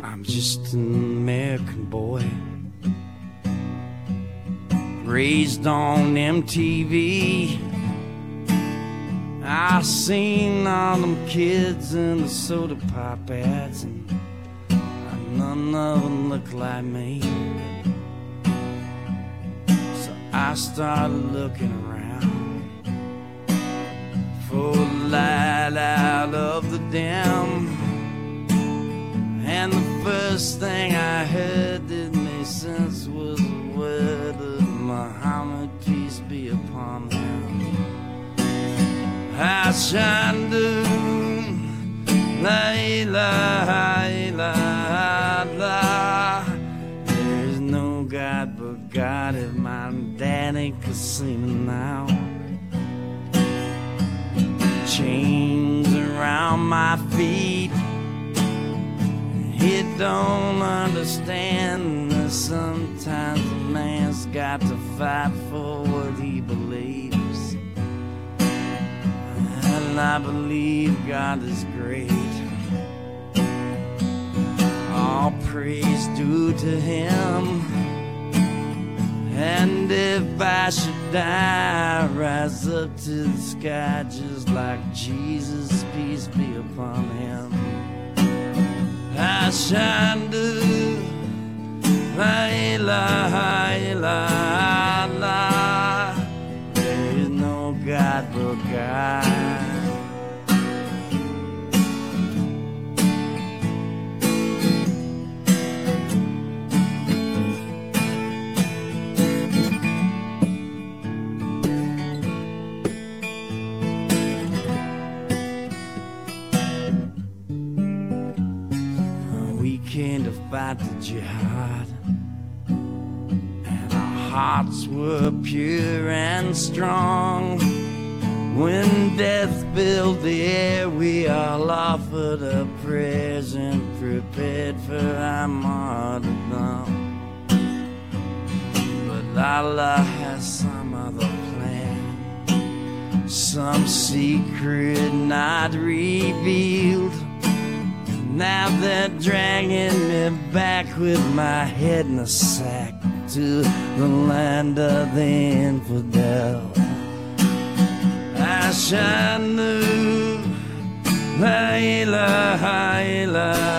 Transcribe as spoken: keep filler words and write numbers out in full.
I'm just an American boy, raised on M T V. I seen all them kids in the soda pop ads, and none of them look like me. So I started looking around for a light out of the dim, and the first thing I heard that made sense was the word of Muhammad, peace be upon him. Ashandu, la ilaha illallah. There's no God but God, if my daddy could see me now. Chains around my feet, he don't understand that sometimes a man's got to fight for what he believes. And I believe God is great, all praise due to him. And if I should die, rise up to the sky just like Jesus, peace be upon him. Ashandu, la ilaha illallah. There is no God but God. Came to fight the jihad, and our hearts were pure and strong. When death filled the air, we all offered up prayers and prepared for our martyrdom. But Allah has some other plan, some secret not revealed. Now they're dragging me back with my head in a sack to the land of the infidel. Ashandu, la ilaha illallah.